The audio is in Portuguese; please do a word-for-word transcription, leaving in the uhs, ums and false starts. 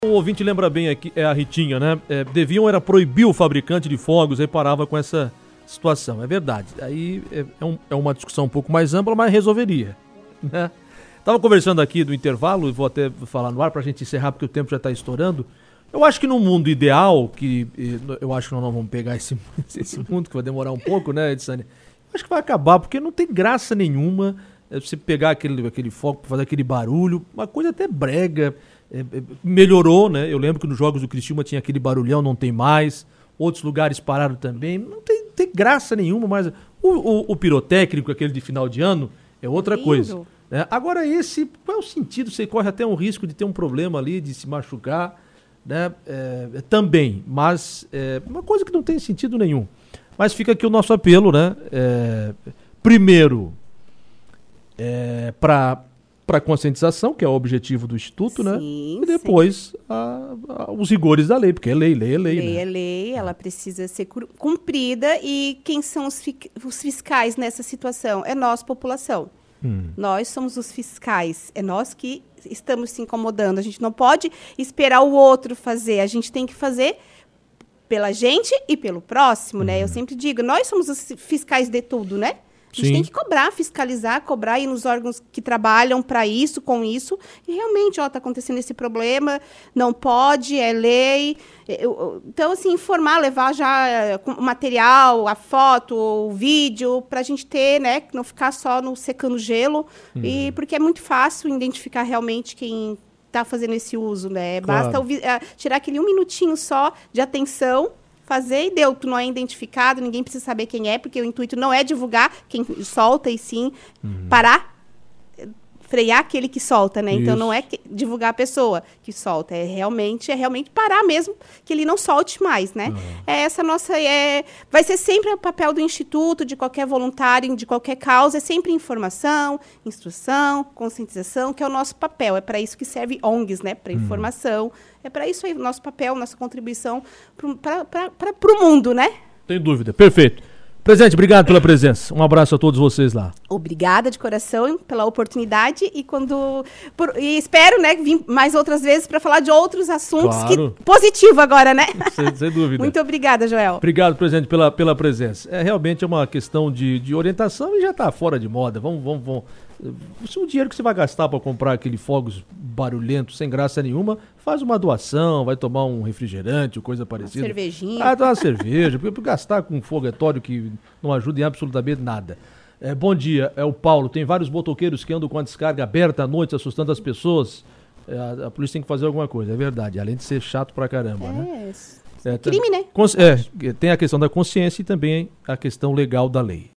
O ouvinte lembra bem aqui, é a Ritinha, né? É, deviam era proibir o fabricante de fogos, aí parava com essa situação. É verdade. Aí é, é, um, é uma discussão um pouco mais ampla, mas resolveria, né? Tava conversando aqui do intervalo, e vou até falar no ar pra gente encerrar, porque o tempo já tá estourando. Eu acho que no mundo ideal, que eu acho que nós não vamos pegar esse, esse mundo, que vai demorar um pouco, né, Edssane? Acho que vai acabar, porque não tem graça nenhuma você pegar aquele, aquele fogo pra fazer aquele barulho, uma coisa até brega. É, melhorou, né? Eu lembro que nos jogos do Criciúma tinha aquele barulhão, não tem mais. Outros lugares pararam também. Não tem, tem graça nenhuma, mas o, o, o pirotécnico, aquele de final de ano, é outra Lindo. coisa. Né? Agora esse, qual é o sentido? Você corre até um risco de ter um problema ali, de se machucar, né? É, é, também, mas é uma coisa que não tem sentido nenhum. Mas fica aqui o nosso apelo, né? É, primeiro, é, para... para conscientização, que é o objetivo do Instituto, sim, né? E depois a, a, os rigores da lei, porque é lei, lei é lei. Lei né? é lei, ela precisa ser cumprida. E quem são os, fi, os fiscais nessa situação? É nós, população. Hum. Nós somos os fiscais. É nós que estamos se incomodando. A gente não pode esperar o outro fazer. A gente tem que fazer pela gente e pelo próximo, hum. né? Eu sempre digo, nós somos os fiscais de tudo, né? A gente Sim. tem que cobrar, fiscalizar, cobrar ir nos órgãos que trabalham para isso, com isso. E realmente, ó, está acontecendo esse problema, não pode, é lei. Eu, então, assim, informar, levar já o material, a foto, o vídeo, para a gente ter, né, não ficar só no secando gelo. Uhum. E, porque é muito fácil identificar realmente quem está fazendo esse uso, né? Claro. Basta ouvir, uh, tirar aquele um minutinho só de atenção, fazer e deu, tu não é identificado, ninguém precisa saber quem é, porque o intuito não é divulgar quem solta, e sim uhum. parar, frear aquele que solta, né? Isso. Então não é que, divulgar a pessoa que solta, é realmente, é realmente parar mesmo, que ele não solte mais, né? Uhum. É essa nossa, é, vai ser sempre o papel do Instituto, de qualquer voluntário, de qualquer causa, é sempre informação, instrução, conscientização, que é o nosso papel, é para isso que serve O N Gs, né? Para uhum. informação. É para isso aí o nosso papel, nossa contribuição para o mundo, né? Sem dúvida. Perfeito. Presidente, obrigado pela presença. Um abraço a todos vocês lá. Obrigada de coração pela oportunidade e quando por, e espero, né, vir mais outras vezes para falar de outros assuntos. Claro. Que positivo agora, né? Sem, sem dúvida. Muito obrigada, Joel. Obrigado, presidente, pela, pela presença. É realmente é uma questão de, de orientação e já está fora de moda. Vamos, vamos, vamos. O dinheiro que você vai gastar para comprar aquele fogos barulhento, sem graça nenhuma, faz uma doação, vai tomar um refrigerante ou coisa parecida. Uma cervejinha. Ah, tomar uma cerveja, porque gastar com um foguetório que não ajuda em absolutamente nada. É, bom dia, é o Paulo. Tem vários motoqueiros que andam com a descarga aberta à noite, assustando as pessoas. É, a, a polícia tem que fazer alguma coisa, é verdade. Além de ser chato pra caramba, é, né? É, crime, né? É, tem a questão da consciência e também a questão legal da lei.